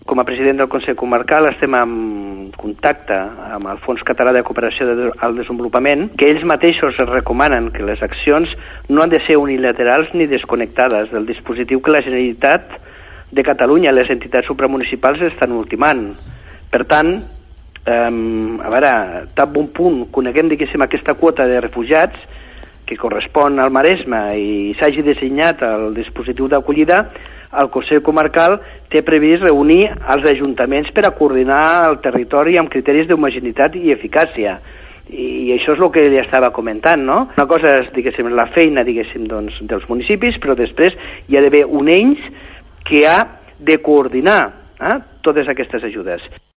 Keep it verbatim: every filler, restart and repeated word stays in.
com a president del Consell Comarcal estem en contacte amb el Fons Català de Cooperació al Desenvolupament, que ells mateixos recomanen que les accions no han de ser unilaterals ni desconnectades del dispositiu que la Generalitat de Catalunya i les entitats supramunicipals estan ultimant. Per tant, eh, a veure, tan bon punt coneguem, diguéssim, aquesta quota de refugiats que correspon al Maresme i s'hagi dissenyat el dispositiu d'acollida, el Consell Comarcal té previst reunir els ajuntaments per a coordinar el territori amb criteris d'homogeneïtat i eficàcia. I això és el que li estava comentant, no? Una cosa és, diguéssim, la feina, diguéssim, doncs, dels municipis, però després hi ha d'haver un ens que ha de coordinar eh, totes aquestes ajudes.